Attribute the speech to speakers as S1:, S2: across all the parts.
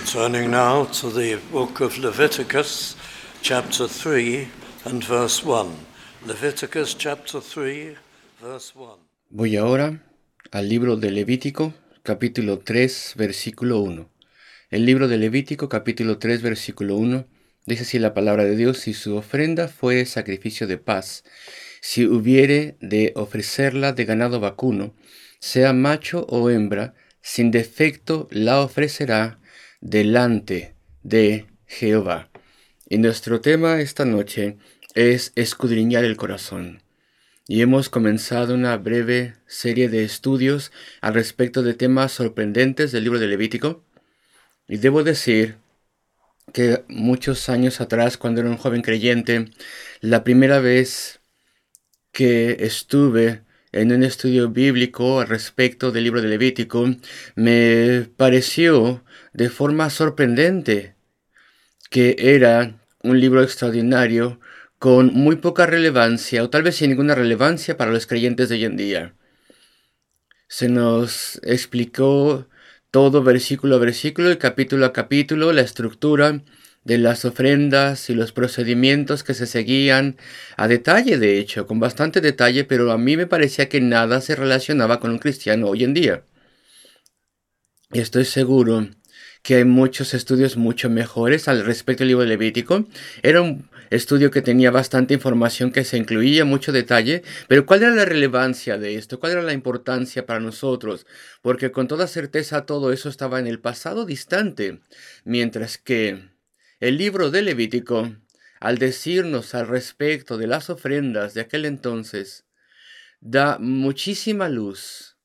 S1: Turning now to the book of Leviticus, chapter 3 and verse 1. Leviticus chapter 3, verse 1.
S2: Voy ahora al libro de Levítico, capítulo 3, versículo 1. El libro de Levítico, capítulo 3, versículo 1, dice así la palabra de Dios: si su ofrenda fuere sacrificio de paz, si hubiere de ofrecerla de ganado vacuno, sea macho o hembra, sin defecto la ofrecerá delante de Jehová. Y nuestro tema esta noche es escudriñar el corazón. Y hemos comenzado una breve serie de estudios al respecto de temas sorprendentes del libro de Levítico. Y debo decir que muchos años atrás, cuando era un joven creyente, la primera vez que estuve en un estudio bíblico al respecto del libro de Levítico, me pareció de forma sorprendente que era un libro extraordinario con muy poca relevancia, o tal vez sin ninguna relevancia para los creyentes de hoy en día. Se nos explicó todo versículo a versículo y capítulo a capítulo la estructura de las ofrendas y los procedimientos que se seguían a detalle, de hecho, con bastante detalle, pero a mí me parecía que nada se relacionaba con un cristiano hoy en día. Y estoy seguro que hay muchos estudios mucho mejores al respecto del libro de Levítico. Era un estudio que tenía bastante información, que se incluía mucho detalle, pero ¿cuál era la relevancia de esto? ¿Cuál era la importancia para nosotros? Porque con toda certeza todo eso estaba en el pasado distante, mientras que el libro de Levítico, al decirnos al respecto de las ofrendas de aquel entonces, da muchísima luz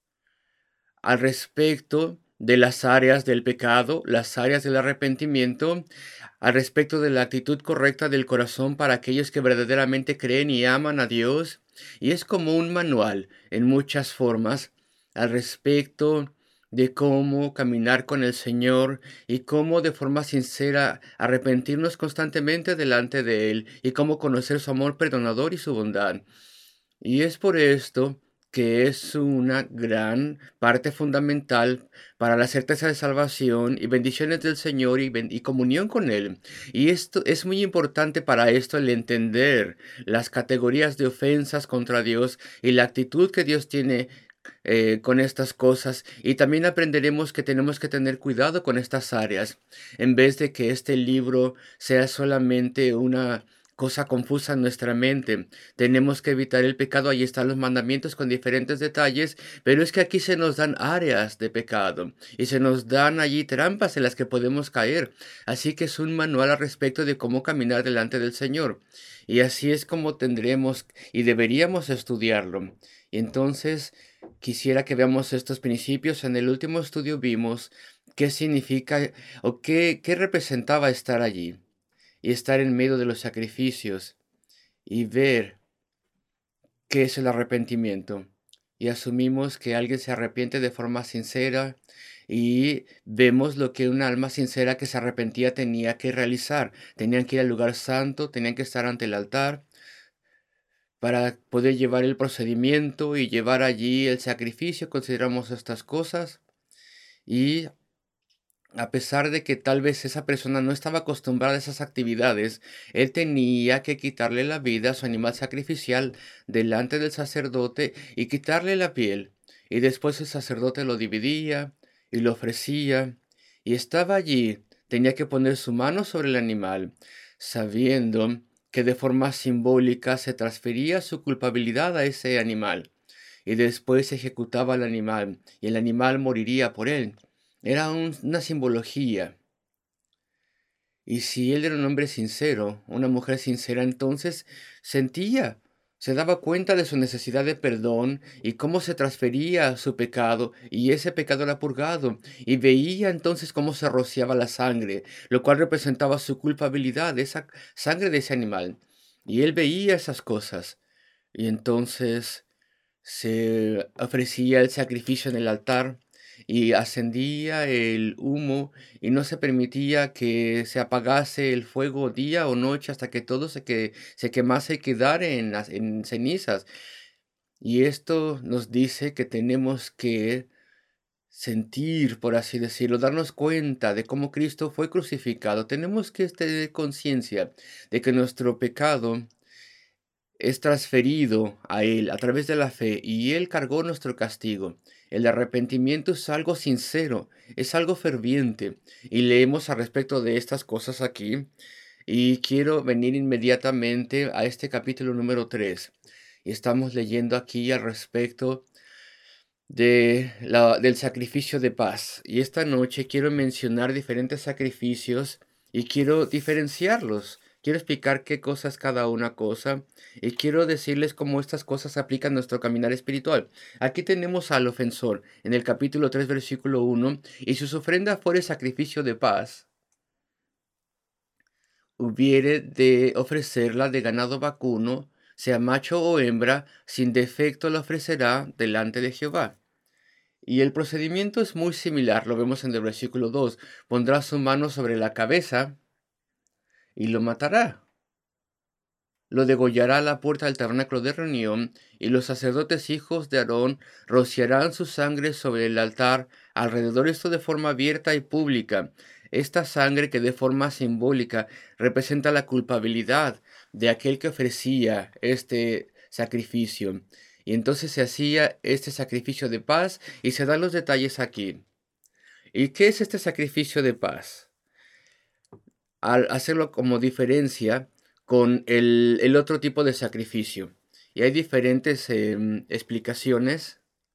S2: al respecto de las áreas del pecado, las áreas del arrepentimiento, al respecto de la actitud correcta del corazón para aquellos que verdaderamente creen y aman a Dios. Y es como un manual en muchas formas al respecto de cómo caminar con el Señor y cómo de forma sincera arrepentirnos constantemente delante de Él y cómo conocer su amor perdonador y su bondad. Y es por esto que es una gran parte fundamental para la certeza de salvación y bendiciones del Señor y comunión con Él. Y esto es muy importante para esto, el entender las categorías de ofensas contra Dios y la actitud que Dios tiene con estas cosas. Y también aprenderemos que tenemos que tener cuidado con estas áreas, en vez de que este libro sea solamente una cosa confusa en nuestra mente. Tenemos que evitar el pecado. Ahí están los mandamientos con diferentes detalles, pero es que aquí se nos dan áreas de pecado y se nos dan allí trampas en las que podemos caer. Así que es un manual al respecto de cómo caminar delante del Señor. Y así es como tendremos y deberíamos estudiarlo. Y entonces quisiera que veamos estos principios. En el último estudio vimos qué significa o qué representaba estar allí y estar en medio de los sacrificios y ver qué es el arrepentimiento. Y asumimos que alguien se arrepiente de forma sincera y vemos lo que un alma sincera que se arrepentía tenía que realizar. Tenían que ir al lugar santo, tenían que estar ante el altar para poder llevar el procedimiento y llevar allí el sacrificio. Consideramos estas cosas y a pesar de que tal vez esa persona no estaba acostumbrada a esas actividades, él tenía que quitarle la vida a su animal sacrificial delante del sacerdote y quitarle la piel. Y después el sacerdote lo dividía y lo ofrecía. Y estaba allí, tenía que poner su mano sobre el animal, sabiendo que de forma simbólica se transfería su culpabilidad a ese animal. Y después ejecutaba al animal, y el animal moriría por él. Era una simbología. Y si él era un hombre sincero, una mujer sincera, entonces sentía, se daba cuenta de su necesidad de perdón y cómo se transfería su pecado, y ese pecado era purgado, y veía entonces cómo se rociaba la sangre, lo cual representaba su culpabilidad, esa sangre de ese animal. Y él veía esas cosas, y entonces se ofrecía el sacrificio en el altar y ascendía el humo y no se permitía que se apagase el fuego día o noche hasta que todo se quemase y quedara en cenizas. Y esto nos dice que tenemos que sentir, por así decirlo, darnos cuenta de cómo Cristo fue crucificado. Tenemos que tener conciencia de que nuestro pecado es transferido a Él a través de la fe y Él cargó nuestro castigo. El arrepentimiento es algo sincero, es algo ferviente y leemos al respecto de estas cosas aquí y quiero venir inmediatamente a este capítulo número 3 y estamos leyendo aquí al respecto del sacrificio de paz. Y esta noche quiero mencionar diferentes sacrificios y quiero diferenciarlos. Quiero explicar qué cosas cada una cosa y quiero decirles cómo estas cosas aplican a nuestro caminar espiritual. Aquí tenemos al ofensor en el capítulo 3 versículo 1, y si su ofrenda fuere sacrificio de paz, hubiere de ofrecerla de ganado vacuno, sea macho o hembra, sin defecto la ofrecerá delante de Jehová. Y el procedimiento es muy similar, lo vemos en el versículo 2. Pondrá su mano sobre la cabeza y lo matará. Lo degollará a la puerta del tabernáculo de reunión, y los sacerdotes hijos de Aarón rociarán su sangre sobre el altar alrededor, esto de forma abierta y pública. Esta sangre, que de forma simbólica representa la culpabilidad de aquel que ofrecía este sacrificio. Y entonces se hacía este sacrificio de paz y se dan los detalles aquí. ¿Y qué es este sacrificio de paz? Al hacerlo como diferencia con el otro tipo de sacrificio. Y hay diferentes explicaciones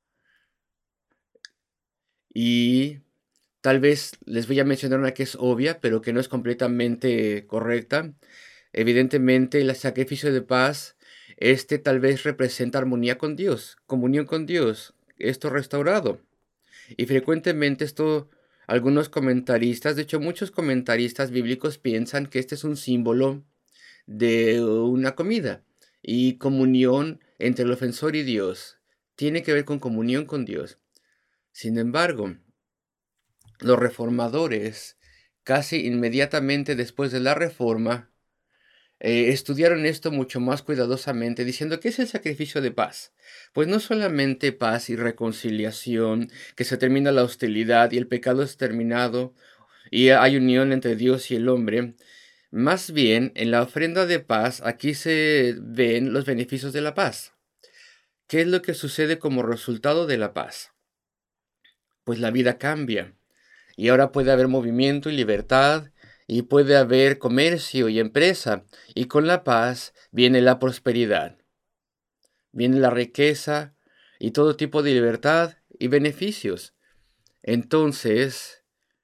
S2: y tal vez les voy a mencionar una que es obvia, pero que no es completamente correcta. Evidentemente, el sacrificio de paz, tal vez representa armonía con Dios, comunión con Dios, esto restaurado. Y frecuentemente algunos comentaristas, de hecho muchos comentaristas bíblicos piensan que este es un símbolo de una comida y comunión entre el ofensor y Dios. Tiene que ver con comunión con Dios. Sin embargo, los reformadores, casi inmediatamente después de la reforma, estudiaron esto mucho más cuidadosamente, diciendo: ¿qué es el sacrificio de paz? Pues no solamente paz y reconciliación, que se termina la hostilidad y el pecado es terminado y hay unión entre Dios y el hombre. Más bien, en la ofrenda de paz, aquí se ven los beneficios de la paz. ¿Qué es lo que sucede como resultado de la paz? Pues la vida cambia. Y ahora puede haber movimiento y libertad, y puede haber comercio y empresa, y con la paz viene la prosperidad, viene la riqueza y todo tipo de libertad y beneficios. Entonces,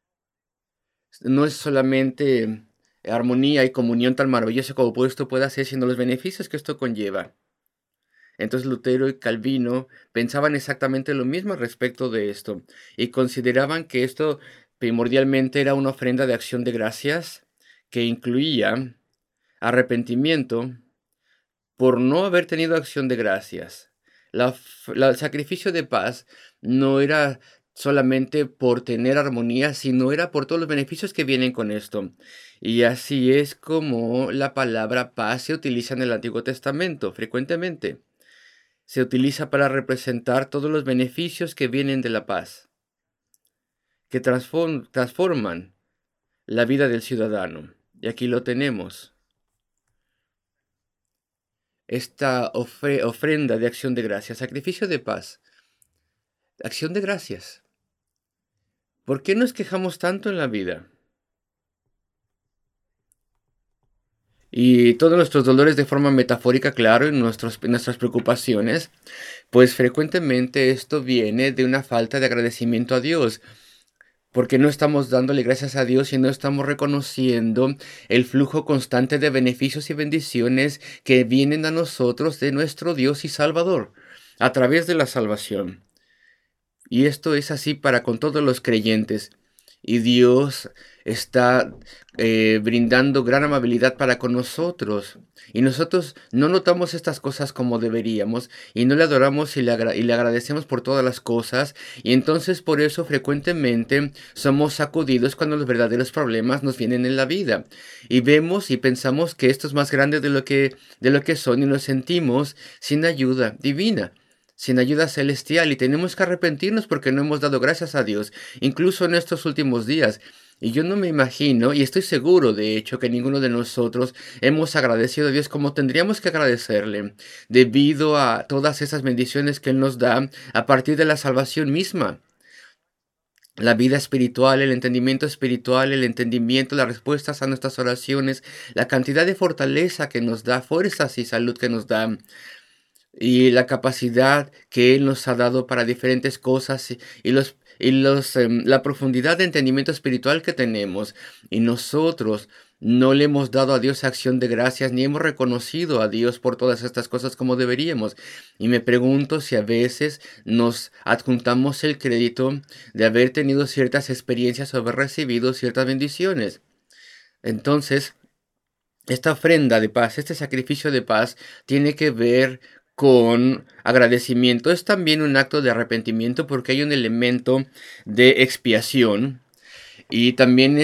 S2: no es solamente armonía y comunión tan maravillosa como esto puede hacer, sino los beneficios que esto conlleva. Entonces Lutero y Calvino pensaban exactamente lo mismo respecto de esto y consideraban que esto primordialmente era una ofrenda de acción de gracias que incluía arrepentimiento por no haber tenido acción de gracias. El sacrificio de paz no era solamente por tener armonía, sino era por todos los beneficios que vienen con esto. Y así es como la palabra paz se utiliza en el Antiguo Testamento frecuentemente. Se utiliza para representar todos los beneficios que vienen de la paz, que transforman la vida del ciudadano. Y aquí lo tenemos. Esta ofrenda de acción de gracias, sacrificio de paz, acción de gracias. ¿Por qué nos quejamos tanto en la vida? Y todos nuestros dolores de forma metafórica, claro, y nuestras preocupaciones, pues frecuentemente esto viene de una falta de agradecimiento a Dios, porque no estamos dándole gracias a Dios y no estamos reconociendo el flujo constante de beneficios y bendiciones que vienen a nosotros de nuestro Dios y Salvador a través de la salvación. Y esto es así para con todos los creyentes. Y Dios está brindando gran amabilidad para con nosotros. Y nosotros no notamos estas cosas como deberíamos. Y no le adoramos y le agradecemos por todas las cosas. Y entonces por eso frecuentemente somos sacudidos cuando los verdaderos problemas nos vienen en la vida. Y vemos y pensamos que esto es más grande de lo que son y nos sentimos sin ayuda divina. sin ayuda celestial y tenemos que arrepentirnos porque no hemos dado gracias a Dios, incluso en estos últimos días. Y yo no me imagino, y estoy seguro de hecho, que ninguno de nosotros hemos agradecido a Dios como tendríamos que agradecerle, debido a todas esas bendiciones que Él nos da a partir de la salvación misma. La vida espiritual, el entendimiento, las respuestas a nuestras oraciones, la cantidad de fortaleza que nos da, fuerzas y salud que nos da, y la capacidad que Él nos ha dado para diferentes cosas la profundidad de entendimiento espiritual que tenemos. Y nosotros no le hemos dado a Dios acción de gracias ni hemos reconocido a Dios por todas estas cosas como deberíamos. Y me pregunto si a veces nos adjuntamos el crédito de haber tenido ciertas experiencias o haber recibido ciertas bendiciones. Entonces, esta ofrenda de paz, este sacrificio de paz, tiene que ver con agradecimiento. Es también un acto de arrepentimiento porque hay un elemento de expiación. Y también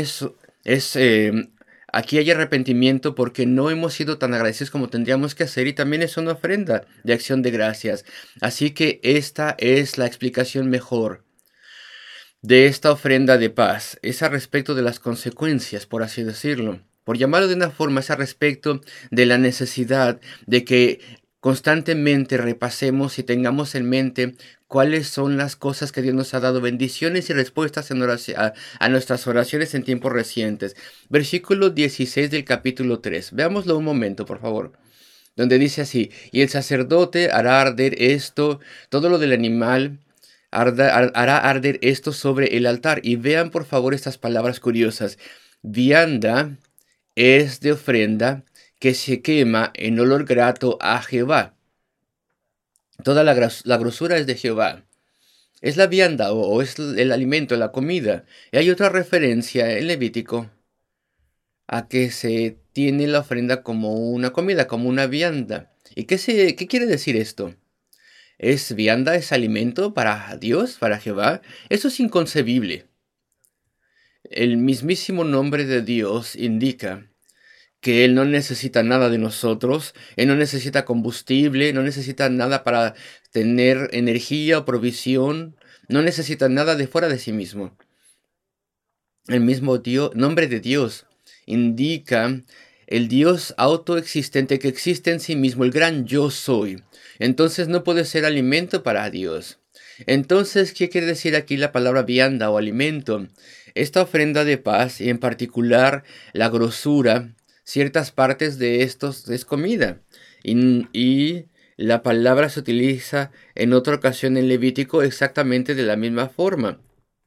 S2: aquí hay arrepentimiento porque no hemos sido tan agradecidos como tendríamos que hacer. Y también es una ofrenda de acción de gracias. Así que esta es la explicación mejor de esta ofrenda de paz. Es a respecto de las consecuencias, por así decirlo. Por llamarlo de una forma, es a respecto de la necesidad de que constantemente repasemos y tengamos en mente cuáles son las cosas que Dios nos ha dado, bendiciones y respuestas a nuestras oraciones en tiempos recientes. Versículo 16 del capítulo 3. Veámoslo un momento, por favor. Donde dice así: y el sacerdote hará arder esto, todo lo del animal, hará arder esto sobre el altar. Y vean por favor estas palabras curiosas. Vianda es de ofrenda que se quema en olor grato a Jehová. Toda la grosura es de Jehová. Es la vianda o es el alimento, la comida. Y hay otra referencia en Levítico a que se tiene la ofrenda como una comida, como una vianda. ¿Y qué quiere decir esto? ¿Es vianda, es alimento para Dios, para Jehová? Eso es inconcebible. El mismísimo nombre de Dios indica que Él no necesita nada de nosotros, Él no necesita combustible, no necesita nada para tener energía o provisión, no necesita nada de fuera de sí mismo. El mismo nombre de Dios indica el Dios autoexistente que existe en sí mismo, el gran yo soy. Entonces no puede ser alimento para Dios. Entonces, ¿qué quiere decir aquí la palabra vianda o alimento? Esta ofrenda de paz y en particular la grosura, ciertas partes de estos es comida. Y la palabra se utiliza en otra ocasión en Levítico exactamente de la misma forma.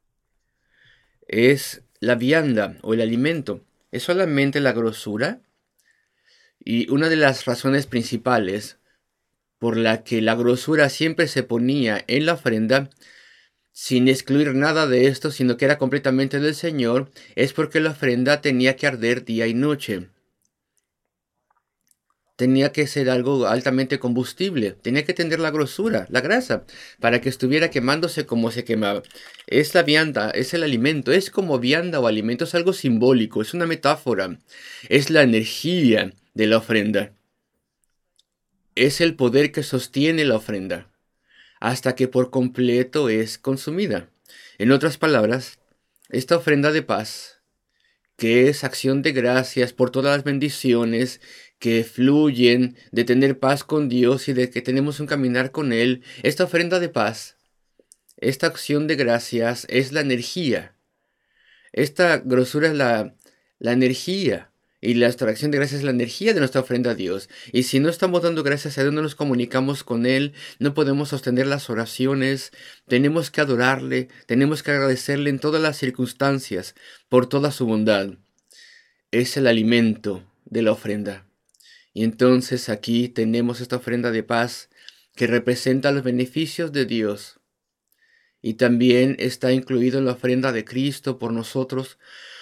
S2: Es la vianda o el alimento. Es solamente la grosura. Y una de las razones principales por la que la grosura siempre se ponía en la ofrenda, sin excluir nada de esto, sino que era completamente del Señor, es porque la ofrenda tenía que arder día y noche. Tenía que ser algo altamente combustible, tenía que tener la grosura, la grasa, para que estuviera quemándose como se quemaba. Es la vianda, es el alimento, es como vianda o alimento, es algo simbólico, es una metáfora, es la energía de la ofrenda. Es el poder que sostiene la ofrenda, hasta que por completo es consumida. En otras palabras, esta ofrenda de paz, que es acción de gracias por todas las bendiciones que fluyen de tener paz con Dios y de que tenemos un caminar con Él, esta ofrenda de paz, esta acción de gracias es la energía. Esta grosura es la energía. Y la acción de gracias es la energía de nuestra ofrenda a Dios. Y si no estamos dando gracias a Dios, no nos comunicamos con Él, no podemos sostener las oraciones, tenemos que adorarle, tenemos que agradecerle en todas las circunstancias por toda su bondad. Es el alimento de la ofrenda. Y entonces aquí tenemos esta ofrenda de paz que representa los beneficios de Dios. Y también está incluido en la ofrenda de Cristo por nosotros.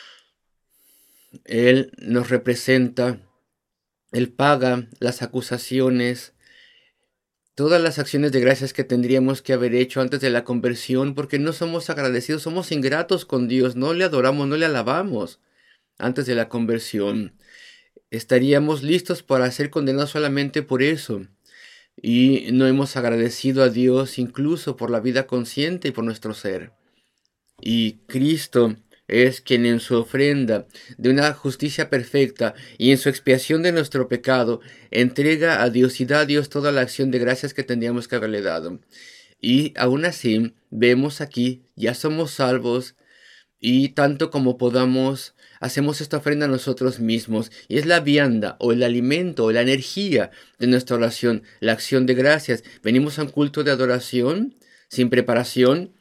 S2: Él nos representa, Él paga las acusaciones, todas las acciones de gracias que tendríamos que haber hecho antes de la conversión, porque no somos agradecidos, somos ingratos con Dios, no le adoramos, no le alabamos antes de la conversión. Estaríamos listos para ser condenados solamente por eso. y no hemos agradecido a Dios incluso por la vida consciente y por nuestro ser. Y Cristo es quien en su ofrenda de una justicia perfecta y en su expiación de nuestro pecado entrega a Dios y da a Dios toda la acción de gracias que tendríamos que haberle dado. Y aún así vemos aquí, ya somos salvos y tanto como podamos hacemos esta ofrenda a nosotros mismos y es la vianda o el alimento o la energía de nuestra oración, la acción de gracias. Venimos a un culto de adoración sin preparación,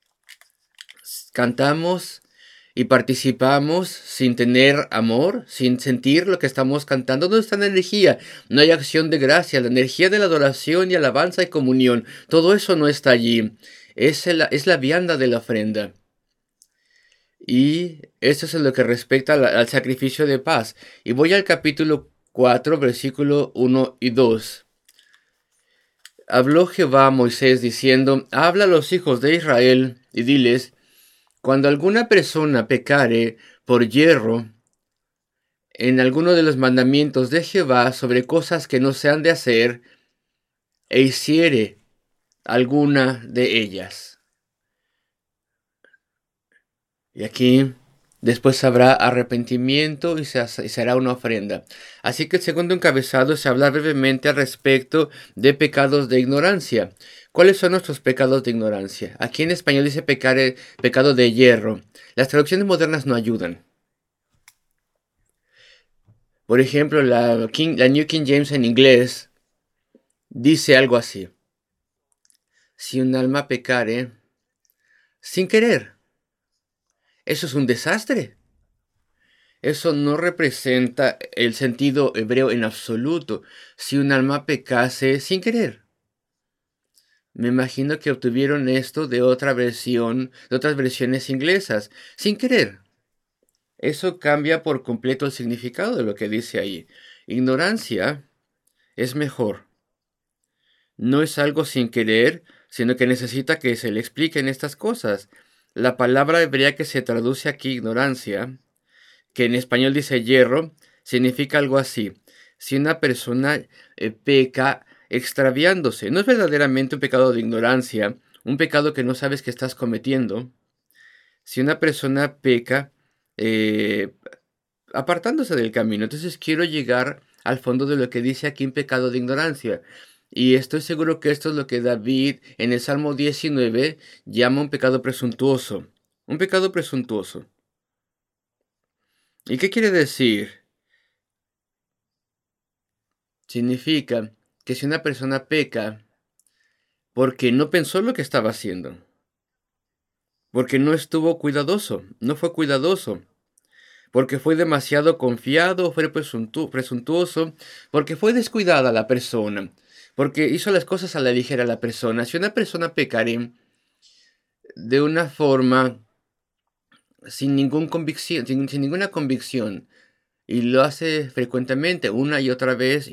S2: cantamos y participamos sin tener amor, sin sentir lo que estamos cantando. ¿Dónde está la energía? No hay acción de gracia, la energía de la adoración y alabanza y comunión. Todo eso no está allí. Es la vianda de la ofrenda. Y eso es en lo que respecta al sacrificio de paz. Y voy al capítulo 4, versículo 1 y 2. Habló Jehová a Moisés diciendo: habla a los hijos de Israel y diles: cuando alguna persona pecare por yerro en alguno de los mandamientos de Jehová sobre cosas que no se han de hacer, e hiciere alguna de ellas. Y aquí después habrá arrepentimiento y se hará una ofrenda. Así que el segundo encabezado es hablar brevemente al respecto de pecados de ignorancia. ¿Cuáles son nuestros pecados de ignorancia? Aquí en español dice pecado de hierro. Las traducciones modernas no ayudan. Por ejemplo, la New King James en inglés dice algo así: si un alma pecare sin querer, eso es un desastre. Eso no representa el sentido hebreo en absoluto. Si un alma pecase sin querer. Me imagino que obtuvieron esto de otra versión, de otras versiones inglesas. Sin querer. Eso cambia por completo el significado de lo que dice ahí. Ignorancia es mejor. No es algo sin querer, sino que necesita que se le expliquen estas cosas. La palabra hebrea que se traduce aquí ignorancia, que en español dice hierro, significa algo así: si una persona peca extraviándose, no es verdaderamente un pecado de ignorancia, un pecado que no sabes que estás cometiendo. Si una persona peca apartándose del camino, entonces quiero llegar al fondo de lo que dice aquí un pecado de ignorancia. Y estoy seguro que esto es lo que David en el Salmo 19 llama un pecado presuntuoso. Un pecado presuntuoso. ¿Y qué quiere decir? Significa que si una persona peca porque no pensó lo que estaba haciendo, porque no estuvo cuidadoso, no fue cuidadoso, porque fue demasiado confiado, fue presuntuoso, porque fue descuidada la persona, porque hizo las cosas a la ligera la persona. Si una persona pecare de una forma sin ninguna convicción, y lo hace frecuentemente, una y otra vez,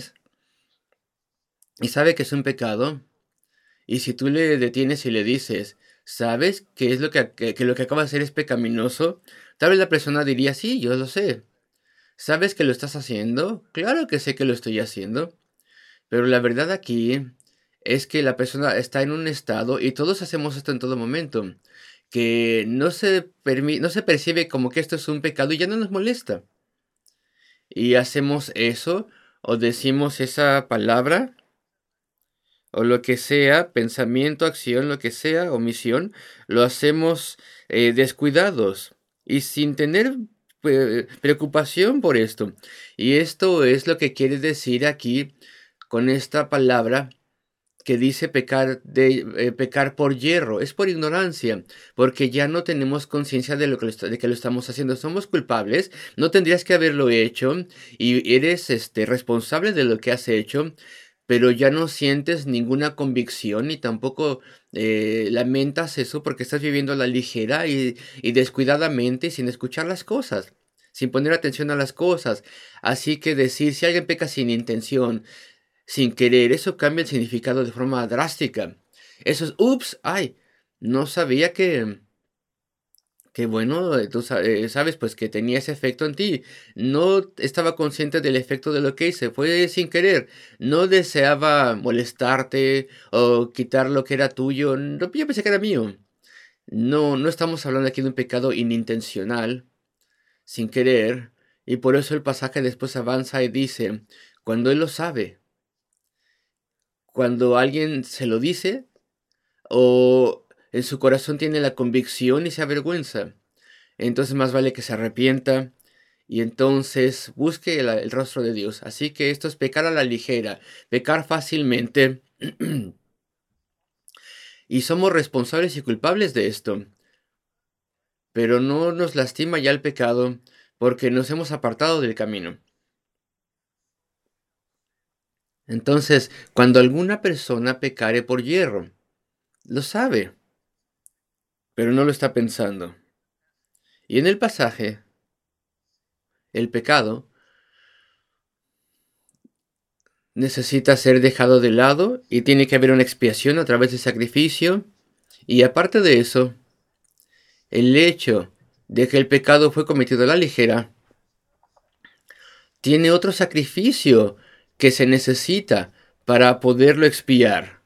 S2: y sabe que es un pecado, y si tú le detienes y le dices: ¿sabes qué es que lo que acabas de hacer es pecaminoso? Tal vez la persona diría: sí, yo lo sé. ¿Sabes que lo estás haciendo? Claro que sé que lo estoy haciendo. Pero la verdad aquí es que la persona está en un estado, y todos hacemos esto en todo momento, que no se percibe como que esto es un pecado y ya no nos molesta. Y hacemos eso, o decimos esa palabra, o lo que sea, pensamiento, acción, lo que sea, omisión, lo hacemos descuidados y sin tener preocupación por esto. Y esto es lo que quiere decir aquí con esta palabra que dice pecar por hierro. Es por ignorancia, porque ya no tenemos conciencia de de que lo estamos haciendo. Somos culpables, no tendrías que haberlo hecho, y eres responsable de lo que has hecho, pero ya no sientes ninguna convicción ni tampoco lamentas eso, porque estás viviendo a la ligera y descuidadamente, sin escuchar las cosas, sin poner atención a las cosas. Así que decir, si alguien peca sin intención, sin querer, eso cambia el significado de forma drástica. Eso es: ups, ay, no sabía que Qué bueno, tú sabes pues que tenía ese efecto en ti. No estaba consciente del efecto de lo que hice, fue sin querer. No deseaba molestarte o quitar lo que era tuyo. No, yo pensé que era mío. No, no estamos hablando aquí de un pecado inintencional, sin querer. Y por eso el pasaje después avanza y dice, cuando él lo sabe, cuando alguien se lo dice o en su corazón tiene la convicción y se avergüenza. Entonces más vale que se arrepienta y entonces busque el rostro de Dios. Así que esto es pecar a la ligera, pecar fácilmente. Y somos responsables y culpables de esto. Pero no nos lastima ya el pecado porque nos hemos apartado del camino. Entonces, cuando alguna persona pecare por hierro, lo sabe, pero no lo está pensando. Y en el pasaje, el pecado necesita ser dejado de lado y tiene que haber una expiación a través de sacrificio. Y aparte de eso, el hecho de que el pecado fue cometido a la ligera tiene otro sacrificio que se necesita para poderlo expiar.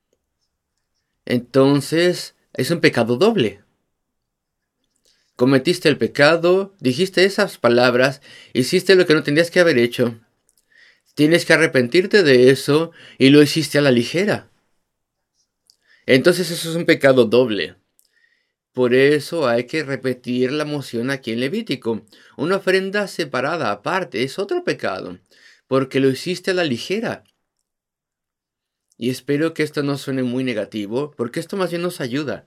S2: Entonces, es un pecado doble. Cometiste el pecado, dijiste esas palabras, hiciste lo que no tenías que haber hecho. Tienes que arrepentirte de eso y lo hiciste a la ligera. Entonces eso es un pecado doble. Por eso hay que repetir la moción aquí en Levítico. Una ofrenda separada, aparte, es otro pecado, porque lo hiciste a la ligera. Y espero que esto no suene muy negativo, porque esto más bien nos ayuda.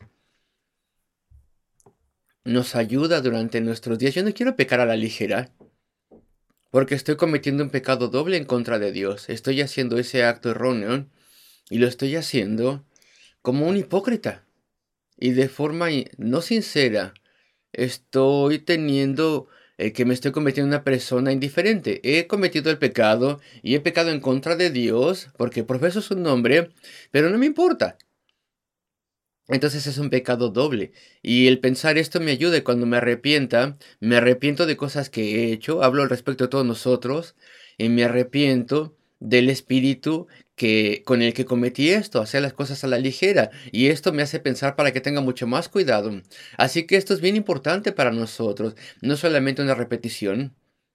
S2: Nos ayuda durante nuestros días. Yo no quiero pecar a la ligera, porque estoy cometiendo un pecado doble en contra de Dios. Estoy haciendo ese acto erróneo y lo estoy haciendo como un hipócrita y de forma no sincera. Estoy teniendo que me estoy convirtiendo en una persona indiferente. He cometido el pecado y he pecado en contra de Dios porque profeso su nombre, pero no me importa. Entonces es un pecado doble. Y el pensar esto me ayuda y cuando me arrepiento de cosas que he hecho, hablo al respecto de todos nosotros, y me arrepiento del espíritu con el que cometí esto, hacer las cosas a la ligera. Y esto me hace pensar para que tenga mucho más cuidado. Así que esto es bien importante para nosotros, no solamente una repetición,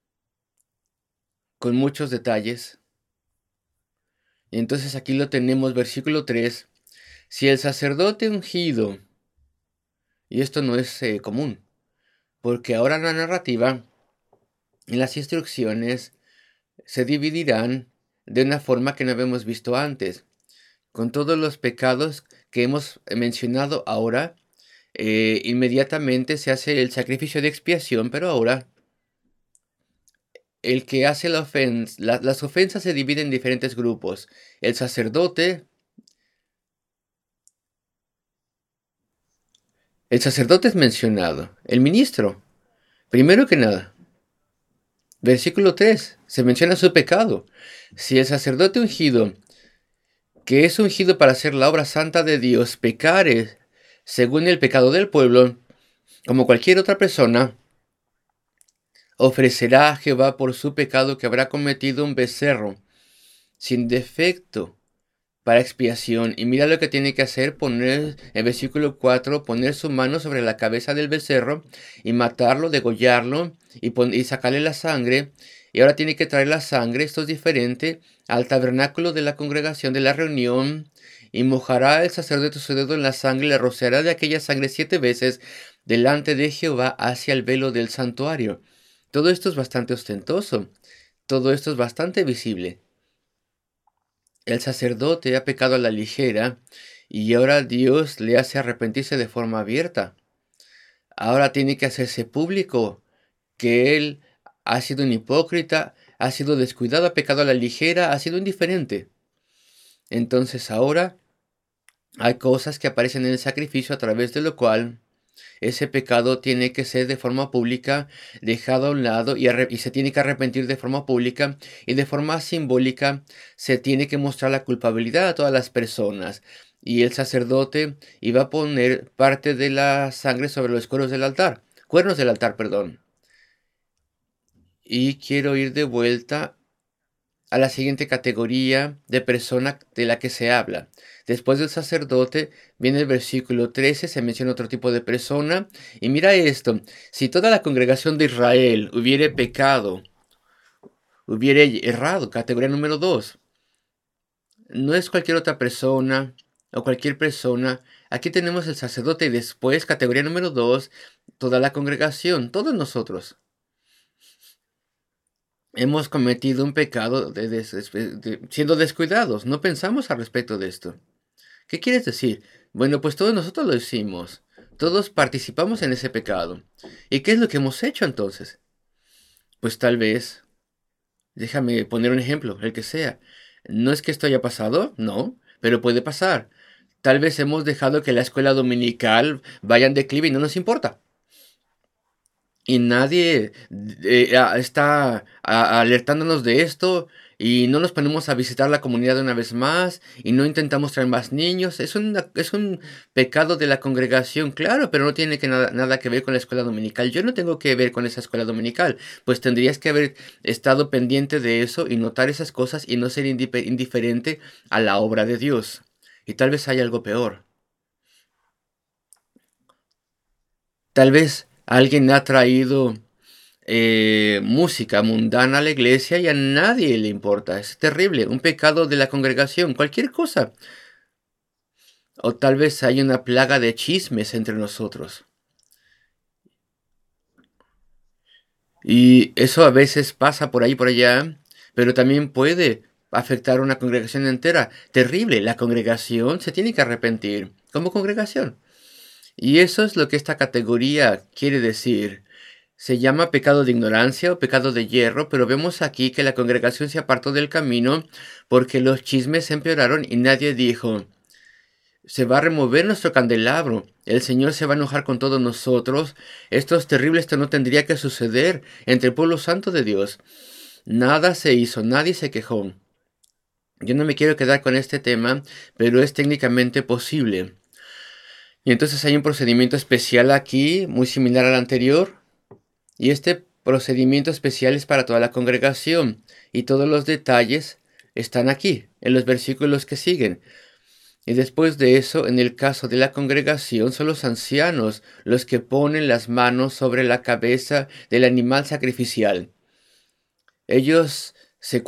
S2: con muchos detalles. Y entonces aquí lo tenemos, versículo 3. Si el sacerdote ungido, y esto no es común, porque ahora la narrativa y las instrucciones se dividirán de una forma que no habíamos visto antes. Con todos los pecados que hemos mencionado ahora, inmediatamente se hace el sacrificio de expiación, pero ahora el que hace las ofensas se dividen en diferentes grupos. El sacerdote es mencionado, el ministro, primero que nada. Versículo 3, se menciona su pecado. Si el sacerdote ungido, que es ungido para hacer la obra santa de Dios, pecare según el pecado del pueblo, como cualquier otra persona, ofrecerá a Jehová por su pecado que habrá cometido un becerro sin defecto para expiación. Y mira lo que tiene que hacer, poner, en versículo 4, poner su mano sobre la cabeza del becerro y matarlo, degollarlo y sacarle la sangre. Y ahora tiene que traer la sangre, esto es diferente, al tabernáculo de la congregación de la reunión. Y mojará el sacerdote su dedo en la sangre y le rociará de aquella sangre 7 veces delante de Jehová hacia el velo del santuario. Todo esto es bastante ostentoso. Todo esto es bastante visible. El sacerdote ha pecado a la ligera y ahora Dios le hace arrepentirse de forma abierta. Ahora tiene que hacerse público que él ha sido un hipócrita, ha sido descuidado, ha pecado a la ligera, ha sido indiferente. Entonces ahora hay cosas que aparecen en el sacrificio a través de lo cual ese pecado tiene que ser de forma pública dejado a un lado y se tiene que arrepentir de forma pública y de forma simbólica se tiene que mostrar la culpabilidad a todas las personas. Y el sacerdote iba a poner parte de la sangre sobre los cueros del altar. cuernos del altar, perdón. Y quiero ir de vuelta a la siguiente categoría de persona de la que se habla. Después del sacerdote viene el versículo 13, se menciona otro tipo de persona. Y mira esto, si toda la congregación de Israel hubiere pecado, hubiere errado, categoría número 2, no es cualquier otra persona o cualquier persona. Aquí tenemos el sacerdote y después, categoría número 2, toda la congregación, todos nosotros. Hemos cometido un pecado siendo descuidados. No pensamos al respecto de esto. ¿Qué quieres decir? Bueno, pues todos nosotros lo hicimos. Todos participamos en ese pecado. ¿Y qué es lo que hemos hecho entonces? Pues tal vez, déjame poner un ejemplo, el que sea. No es que esto haya pasado, no, pero puede pasar. Tal vez hemos dejado que la escuela dominical vaya en declive y no nos importa. Y nadie está alertándonos de esto y no nos ponemos a visitar la comunidad una vez más y no intentamos traer más niños. Es un pecado de la congregación, claro, pero no tiene nada que ver con la escuela dominical. Yo no tengo que ver con esa escuela dominical, pues tendrías que haber estado pendiente de eso y notar esas cosas y no ser indiferente a la obra de Dios. Y tal vez haya algo peor. Tal vez alguien ha traído música mundana a la iglesia y a nadie le importa. Es terrible, un pecado de la congregación, cualquier cosa. O tal vez hay una plaga de chismes entre nosotros. Y eso a veces pasa por ahí y por allá, pero también puede afectar a una congregación entera. Terrible, la congregación se tiene que arrepentir como congregación. Y eso es lo que esta categoría quiere decir. Se llama pecado de ignorancia o pecado de hierro, pero vemos aquí que la congregación se apartó del camino porque los chismes se empeoraron y nadie dijo, se va a remover nuestro candelabro, el Señor se va a enojar con todos nosotros, esto es terrible, esto no tendría que suceder entre el pueblo santo de Dios. Nada se hizo, nadie se quejó. Yo no me quiero quedar con este tema, pero es técnicamente posible. Y entonces hay un procedimiento especial aquí, muy similar al anterior. Y este procedimiento especial es para toda la congregación y todos los detalles están aquí, en los versículos que siguen. Y después de eso, en el caso de la congregación, son los ancianos los que ponen las manos sobre la cabeza del animal sacrificial. Ellos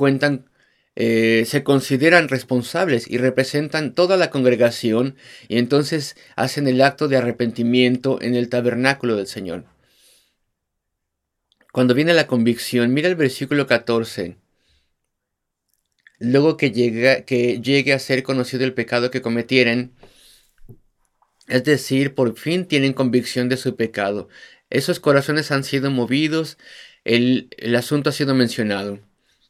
S2: se consideran responsables y representan toda la congregación y entonces hacen el acto de arrepentimiento en el tabernáculo del Señor. Cuando viene la convicción, mira el versículo 14. Luego que llegue a ser conocido el pecado que cometieren, es decir, por fin tienen convicción de su pecado. Esos corazones han sido movidos, el asunto ha sido mencionado.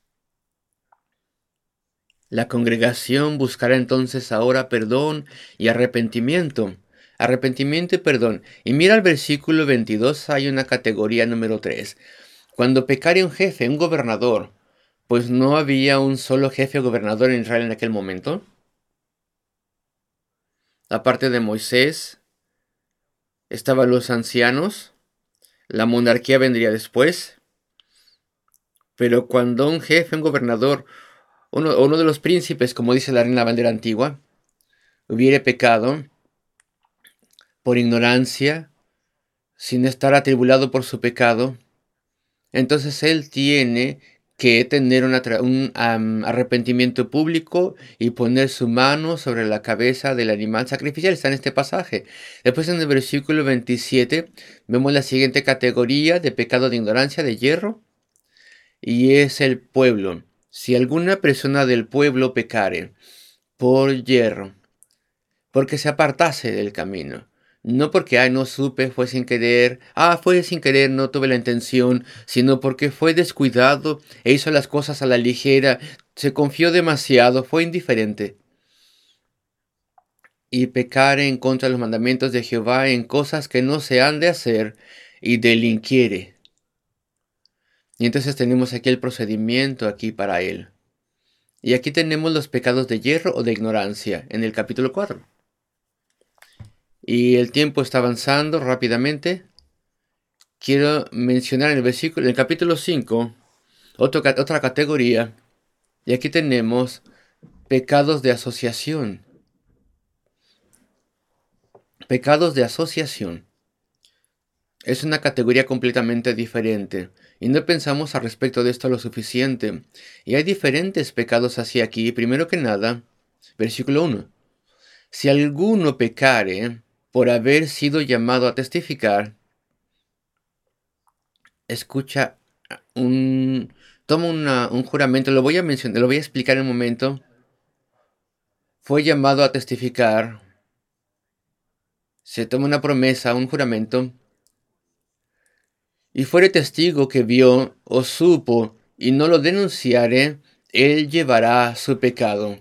S2: La congregación buscará entonces ahora perdón y arrepentimiento. Arrepentimiento y perdón. Y mira el versículo 22, hay una categoría número 3. Cuando pecare un jefe, un gobernador, pues no había un solo jefe o gobernador en Israel en aquel momento. Aparte de Moisés, estaban los ancianos, la monarquía vendría después. Pero cuando un jefe, un gobernador, uno de los príncipes, como dice la Reina Valera antigua, hubiere pecado por ignorancia, sin estar atribulado por su pecado, entonces él tiene que tener un arrepentimiento público y poner su mano sobre la cabeza del animal sacrificial. Está en este pasaje. Después en el versículo 27 vemos la siguiente categoría de pecado de ignorancia, de hierro, y es el pueblo. Si alguna persona del pueblo pecare por hierro, porque se apartase del camino, no porque, no supe, fue sin querer, fue sin querer, no tuve la intención, sino porque fue descuidado e hizo las cosas a la ligera, se confió demasiado, fue indiferente. Y pecare en contra de los mandamientos de Jehová en cosas que no se han de hacer y delinquiere. Y entonces tenemos aquí el procedimiento aquí para él. Y aquí tenemos los pecados de hierro o de ignorancia en el capítulo 4. Y el tiempo está avanzando rápidamente. quiero mencionar en el capítulo 5, otra categoría, y aquí tenemos pecados de asociación. Pecados de asociación. Es una categoría completamente diferente, y no pensamos al respecto de esto lo suficiente. Y hay diferentes pecados así aquí. Primero que nada, versículo 1. Si alguno pecare por haber sido llamado a testificar, escucha toma un juramento, lo voy a mencionar, lo voy a explicar en un momento. Fue llamado a testificar, se toma una promesa, un juramento, y fuere testigo que vio o supo y no lo denunciare, él llevará su pecado.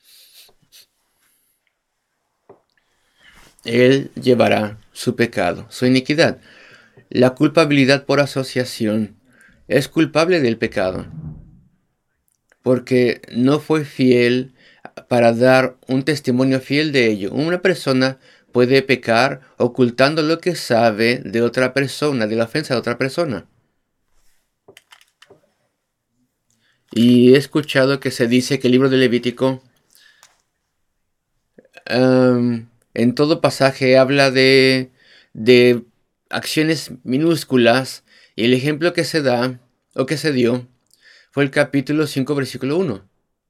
S2: Él llevará su pecado, su iniquidad. La culpabilidad por asociación es culpable del pecado, porque no fue fiel para dar un testimonio fiel de ello. Una persona puede pecar ocultando lo que sabe de otra persona, de la ofensa de otra persona. Y he escuchado que se dice que el libro de Levítico en todo pasaje habla de acciones minúsculas, y el ejemplo que se da o que se dio fue el capítulo 5, versículo 1.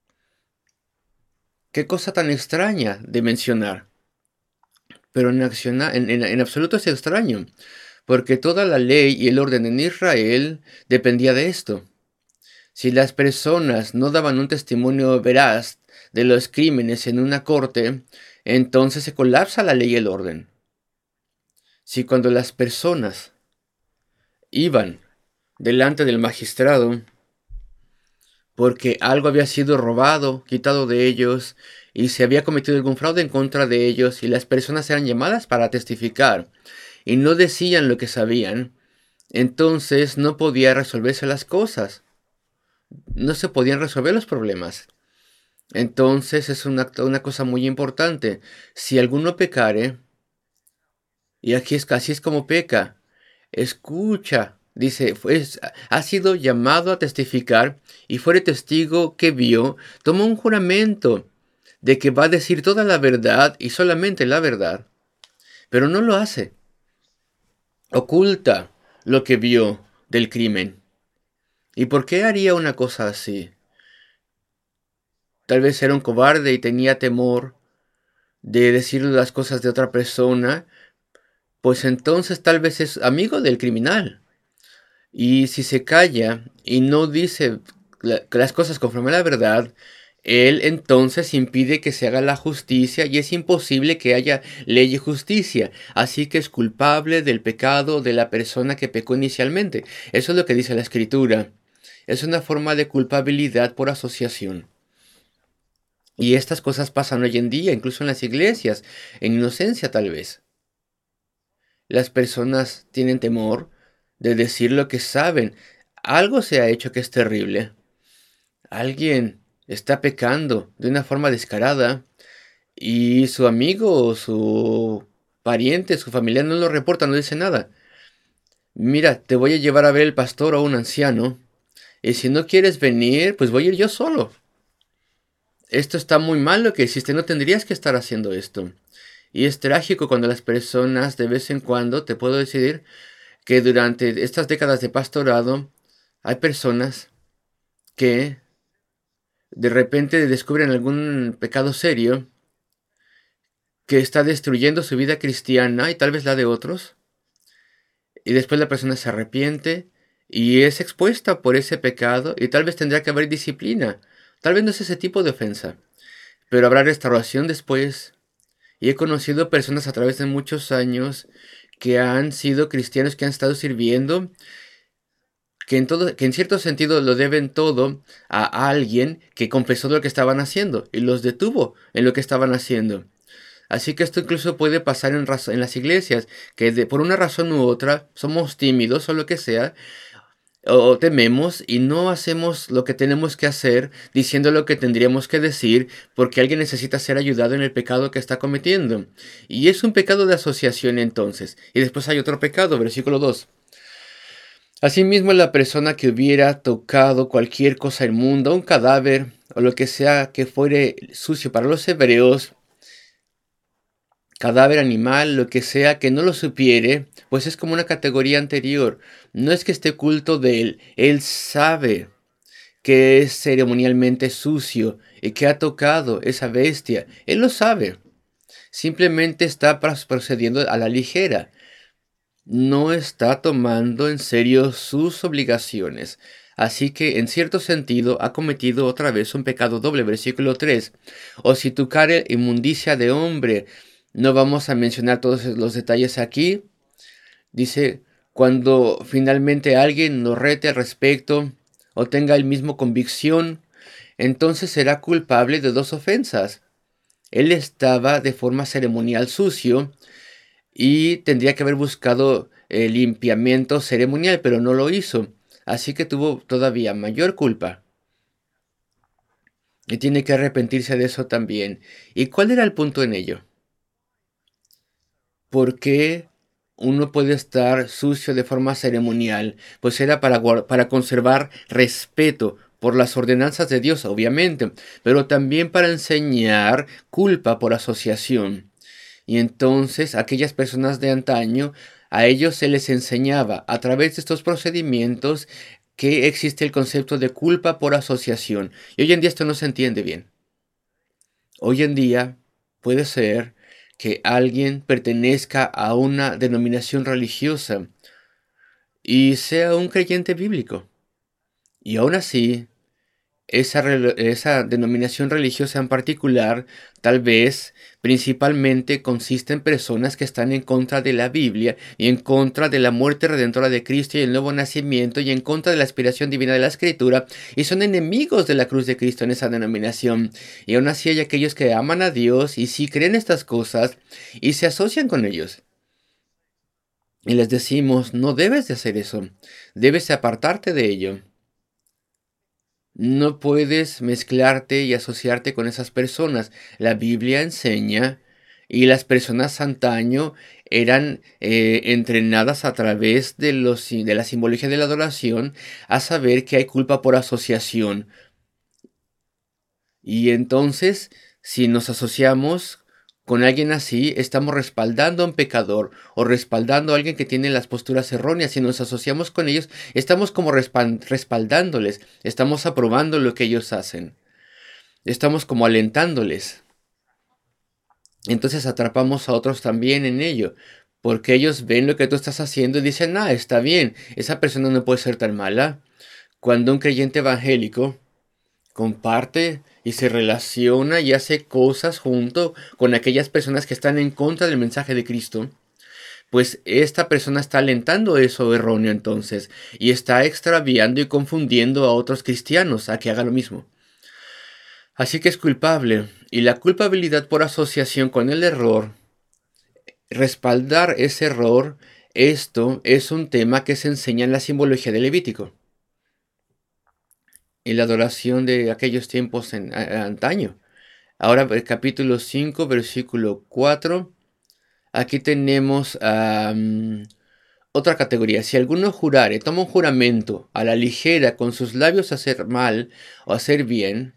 S2: Qué cosa tan extraña de mencionar, pero en absoluto es extraño, porque toda la ley y el orden en Israel dependía de esto. Si las personas no daban un testimonio veraz de los crímenes en una corte, entonces se colapsa la ley y el orden. Si cuando las personas iban delante del magistrado porque algo había sido robado, quitado de ellos, y se había cometido algún fraude en contra de ellos, y las personas eran llamadas para testificar, y no decían lo que sabían, entonces no podía resolverse las cosas. No se podían resolver los problemas. Entonces es una cosa muy importante. Si alguno pecare, y así es como peca, escucha, dice, ha sido llamado a testificar y fuere testigo que vio, toma un juramento de que va a decir toda la verdad y solamente la verdad, pero no lo hace. Oculta lo que vio del crimen. ¿Y por qué haría una cosa así? Tal vez era un cobarde y tenía temor de decir las cosas de otra persona, pues entonces tal vez es amigo del criminal. Y si se calla y no dice las cosas conforme a la verdad, él entonces impide que se haga la justicia y es imposible que haya ley y justicia. Así que es culpable del pecado de la persona que pecó inicialmente. Eso es lo que dice la Escritura. Es una forma de culpabilidad por asociación. Y estas cosas pasan hoy en día, incluso en las iglesias, en inocencia tal vez. Las personas tienen temor de decir lo que saben. Algo se ha hecho que es terrible. Alguien está pecando de una forma descarada y su amigo o su pariente, su familiar no lo reporta, no dice nada. Mira, te voy a llevar a ver el pastor o un anciano, y si no quieres venir, pues voy a ir yo solo. Esto está muy mal lo que hiciste, no tendrías que estar haciendo esto. Y es trágico cuando las personas de vez en cuando, te puedo decir, que durante estas décadas de pastorado hay personas que de repente descubren algún pecado serio que está destruyendo su vida cristiana y tal vez la de otros, y después la persona se arrepiente y es expuesta por ese pecado y tal vez tendrá que haber disciplina. Tal vez no es ese tipo de ofensa, pero habrá restauración después. Y he conocido personas a través de muchos años que han sido cristianos, que han estado sirviendo, que en cierto sentido lo deben todo a alguien que confesó lo que estaban haciendo y los detuvo en lo que estaban haciendo. Así que esto incluso puede pasar en las iglesias, que por una razón u otra somos tímidos o lo que sea, o tememos y no hacemos lo que tenemos que hacer diciendo lo que tendríamos que decir porque alguien necesita ser ayudado en el pecado que está cometiendo. Y es un pecado de asociación entonces. Y después hay otro pecado, versículo 2. Asimismo, la persona que hubiera tocado cualquier cosa inmunda, un cadáver o lo que sea que fuere sucio para los hebreos, cadáver animal, lo que sea que no lo supiere, pues es como una categoría anterior. No es que esté oculto de él, él sabe que es ceremonialmente sucio y que ha tocado esa bestia. Él lo sabe. Simplemente está procediendo a la ligera. No está tomando en serio sus obligaciones. Así que, en cierto sentido, ha cometido otra vez un pecado doble. Versículo 3. O si tocare inmundicia de hombre. No vamos a mencionar todos los detalles aquí. Dice, cuando finalmente alguien nos rete al respecto o tenga el mismo convicción, entonces será culpable de dos ofensas. Él estaba de forma ceremonial sucio y tendría que haber buscado el limpiamiento ceremonial, pero no lo hizo. Así que tuvo todavía mayor culpa. Y tiene que arrepentirse de eso también. ¿Y cuál era el punto en ello? ¿Por qué uno puede estar sucio de forma ceremonial? Pues era para conservar respeto por las ordenanzas de Dios, obviamente, pero también para enseñar culpa por asociación. Y entonces aquellas personas de antaño, a ellos se les enseñaba a través de estos procedimientos que existe el concepto de culpa por asociación. Y hoy en día esto no se entiende bien. Hoy en día puede ser que alguien pertenezca a una denominación religiosa y sea un creyente bíblico. Y aún así, esa denominación religiosa en particular, tal vez principalmente consiste en personas que están en contra de la Biblia y en contra de la muerte redentora de Cristo y el nuevo nacimiento y en contra de la aspiración divina de la Escritura y son enemigos de la cruz de Cristo en esa denominación. Y aún así hay aquellos que aman a Dios y sí creen estas cosas y se asocian con ellos. Y les decimos, no debes de hacer eso, debes apartarte de ello. No puedes mezclarte y asociarte con esas personas. La Biblia enseña y las personas antaño eran entrenadas a través de la simbología de la adoración a saber que hay culpa por asociación. Y entonces, si nos asociamos con alguien así, estamos respaldando a un pecador o respaldando a alguien que tiene las posturas erróneas. Si nos asociamos con ellos, estamos como respaldándoles, estamos aprobando lo que ellos hacen, estamos como alentándoles. Entonces atrapamos a otros también en ello, porque ellos ven lo que tú estás haciendo y dicen, ah, está bien, esa persona no puede ser tan mala. Cuando un creyente evangélico comparte y se relaciona y hace cosas junto con aquellas personas que están en contra del mensaje de Cristo, pues esta persona está alentando eso erróneo entonces y está extraviando y confundiendo a otros cristianos a que haga lo mismo. Así que es culpable y la culpabilidad por asociación con el error, respaldar ese error, esto es un tema que se enseña en la simbología de Levítico y la adoración de aquellos tiempos antaño. Ahora, el capítulo 5, versículo 4. Aquí tenemos otra categoría. Si alguno jurare, toma un juramento a la ligera con sus labios a hacer mal o hacer bien,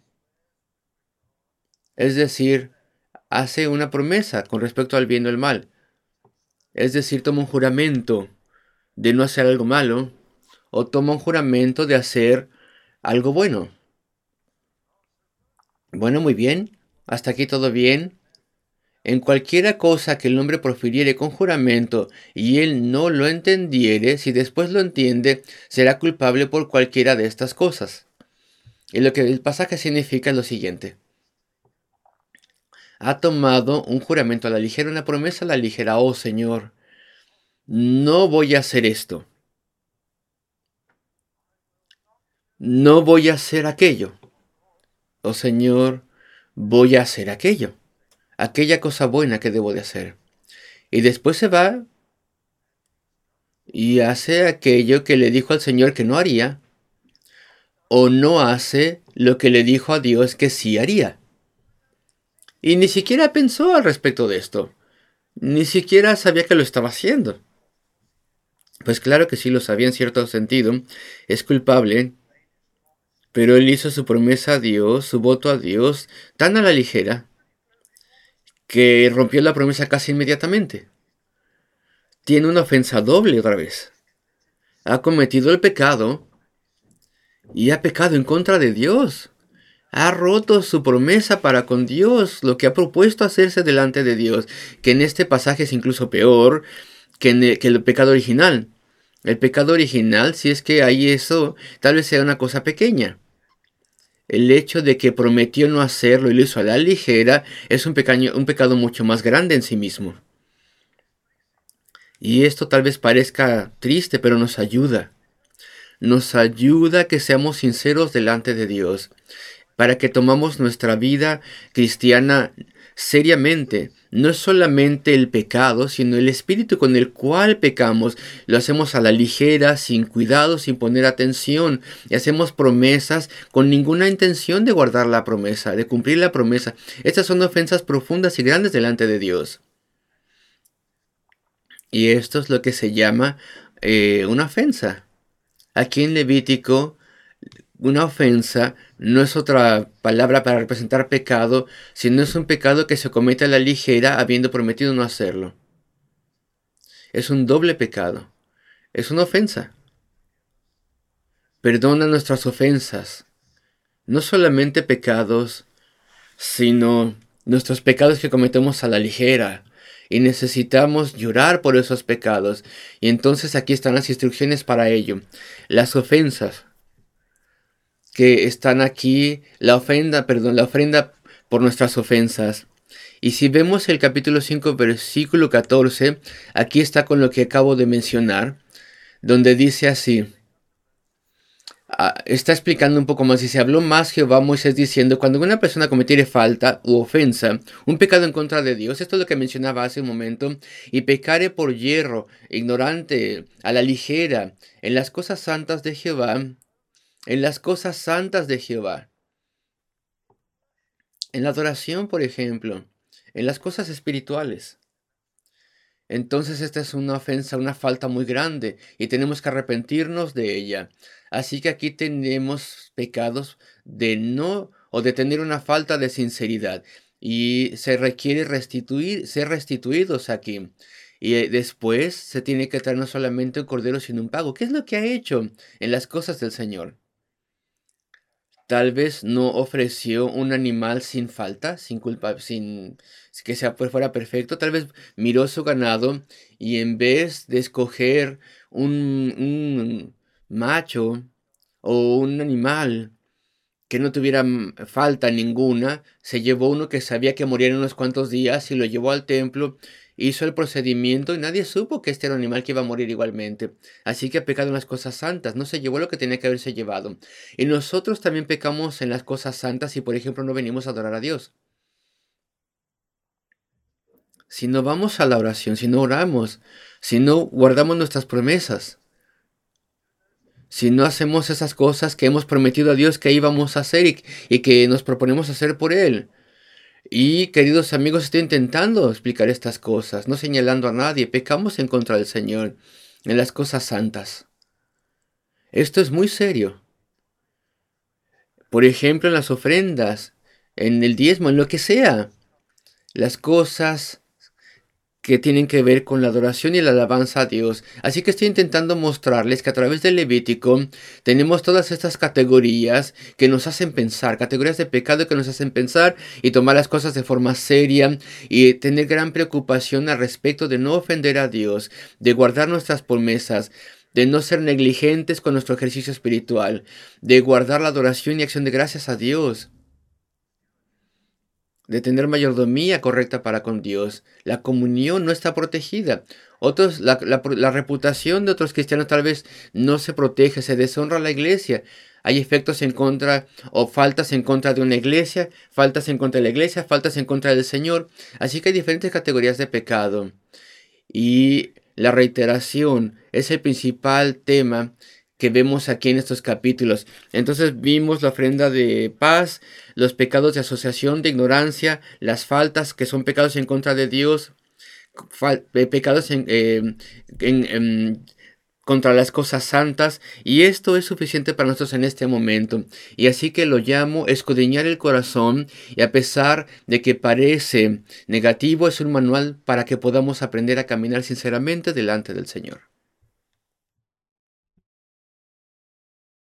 S2: es decir, hace una promesa con respecto al bien o el mal. Es decir, toma un juramento de no hacer algo malo o toma un juramento de hacer algo bueno. Bueno, muy bien. Hasta aquí todo bien. En cualquiera cosa que el hombre profiriere con juramento y él no lo entendiere, si después lo entiende, será culpable por cualquiera de estas cosas. Y lo que el pasaje significa es lo siguiente. Ha tomado un juramento a la ligera, una promesa a la ligera. Oh Señor, no voy a hacer esto. No voy a hacer aquello. Oh Señor, voy a hacer aquello. Aquella cosa buena que debo de hacer. Y después se va y hace aquello que le dijo al Señor que no haría, o no hace lo que le dijo a Dios que sí haría. Y ni siquiera pensó al respecto de esto. Ni siquiera sabía que lo estaba haciendo. Pues claro que sí lo sabía en cierto sentido, es culpable, pero él hizo su promesa a Dios, su voto a Dios, tan a la ligera, que rompió la promesa casi inmediatamente. Tiene una ofensa doble otra vez. Ha cometido el pecado y ha pecado en contra de Dios. Ha roto su promesa para con Dios, lo que ha propuesto hacerse delante de Dios, que en este pasaje es incluso peor que el pecado original. El pecado original, si es que hay eso, tal vez sea una cosa pequeña. El hecho de que prometió no hacerlo y lo hizo a la ligera es un pecado mucho más grande en sí mismo. Y esto tal vez parezca triste, pero nos ayuda. Nos ayuda a que seamos sinceros delante de Dios, para que tomamos nuestra vida cristiana seriamente. No es solamente el pecado, sino el espíritu con el cual pecamos. Lo hacemos a la ligera, sin cuidado, sin poner atención. Y hacemos promesas con ninguna intención de guardar la promesa, de cumplir la promesa. Estas son ofensas profundas y grandes delante de Dios. Y esto es lo que se llama una ofensa. Aquí en Levítico, una ofensa no es otra palabra para representar pecado, sino es un pecado que se comete a la ligera habiendo prometido no hacerlo. Es un doble pecado. Es una ofensa. Perdona nuestras ofensas. No solamente pecados, sino nuestros pecados que cometemos a la ligera. Y necesitamos llorar por esos pecados. Y entonces aquí están las instrucciones para ello. Las ofensas que están aquí, la ofrenda por nuestras ofensas. Y si vemos el capítulo 5, versículo 14, aquí está con lo que acabo de mencionar, donde dice así, está explicando un poco más, y se habló más Jehová a Moisés diciendo, cuando una persona cometiere falta u ofensa, un pecado en contra de Dios, esto es lo que mencionaba hace un momento, y pecare por hierro, ignorante, a la ligera, en las cosas santas de Jehová, en las cosas santas de Jehová, en la adoración, por ejemplo, en las cosas espirituales. Entonces esta es una ofensa, una falta muy grande y tenemos que arrepentirnos de ella. Así que aquí tenemos pecados de no o de tener una falta de sinceridad y se requiere ser restituidos aquí. Y después se tiene que traer no solamente un cordero sino un pago. ¿Qué es lo que ha hecho en las cosas del Señor? Tal vez no ofreció un animal sin falta, sin culpa, sin que fuera perfecto. Tal vez miró su ganado y en vez de escoger un macho o un animal que no tuviera falta ninguna, se llevó uno que sabía que moría en unos cuantos días y lo llevó al templo, hizo el procedimiento y nadie supo que este era un animal que iba a morir igualmente. Así que ha pecado en las cosas santas, no se llevó lo que tenía que haberse llevado. Y nosotros también pecamos en las cosas santas si, por ejemplo, no venimos a adorar a Dios. Si no vamos a la oración, si no oramos, si no guardamos nuestras promesas, si no hacemos esas cosas que hemos prometido a Dios que íbamos a hacer y que nos proponemos hacer por Él. Y queridos amigos, estoy intentando explicar estas cosas, no señalando a nadie. Pecamos en contra del Señor en las cosas santas. Esto es muy serio. Por ejemplo, en las ofrendas, en el diezmo, en lo que sea. Las cosas que tienen que ver con la adoración y la alabanza a Dios. Así que estoy intentando mostrarles que a través del Levítico tenemos todas estas categorías que nos hacen pensar, categorías de pecado que nos hacen pensar y tomar las cosas de forma seria y tener gran preocupación al respecto de no ofender a Dios, de guardar nuestras promesas, de no ser negligentes con nuestro ejercicio espiritual, de guardar la adoración y acción de gracias a Dios, de tener mayordomía correcta para con Dios. La comunión no está protegida. Otros, la reputación de otros cristianos tal vez no se protege, se deshonra a la iglesia. Hay efectos en contra o faltas en contra de una iglesia, faltas en contra de la iglesia, faltas en contra del Señor. Así que hay diferentes categorías de pecado. Y la reiteración es el principal tema que vemos aquí en estos capítulos. Entonces vimos la ofrenda de paz, los pecados de asociación, de ignorancia, las faltas que son pecados en contra de Dios, pecados contra las cosas santas, y esto es suficiente para nosotros en este momento. Y así que lo llamo escudriñar el corazón, y a pesar de que parece negativo, es un manual para que podamos aprender a caminar sinceramente delante del Señor.